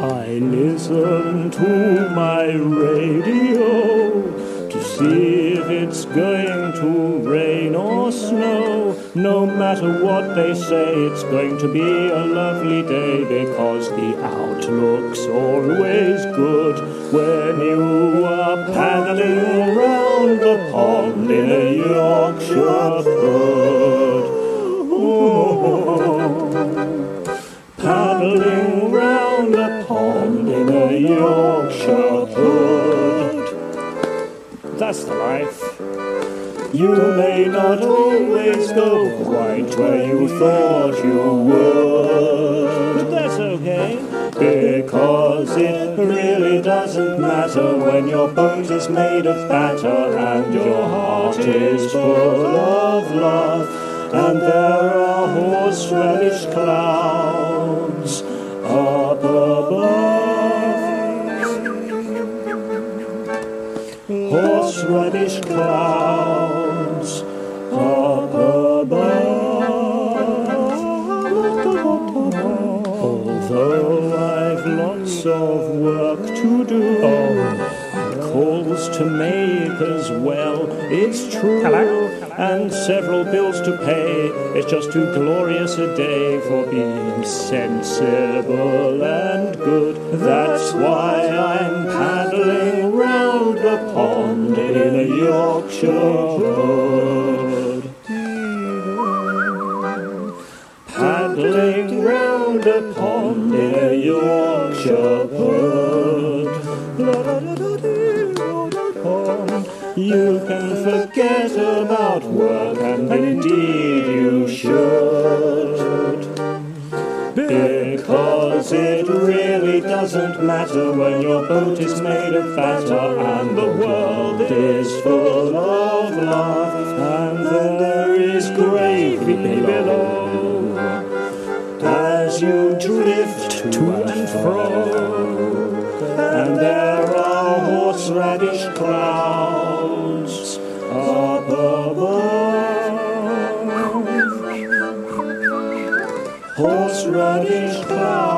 I listen to my radio to see if it's going to rain or snow. No matter what they say, it's going to be a lovely day, because the outlook's always good when you are paddling around the pond in a Yorkshire hood. Oh, paddling round a pond in a Yorkshire hood. That's the life. You may not always go quite where you thought you would, but that's okay, because it really doesn't matter when your boat is made of batter and your heart is full of love, and there are horseradish clouds up above. Horseradish clouds up above. Although I've lots of work to do, and calls to make as well, it's true. Hello? And several bills to pay. It's just too glorious a day for being sensible and good. That's why I'm paddling round the pond in a Yorkshire hood. Paddling round a pond in a Yorkshire hood. You can forget about work, and indeed you should, because it really doesn't matter when your boat is made of batter and the world is full of love, and there is gravy below as you drift to and fro, and there are horseradish clouds up above. Horseradish clouds.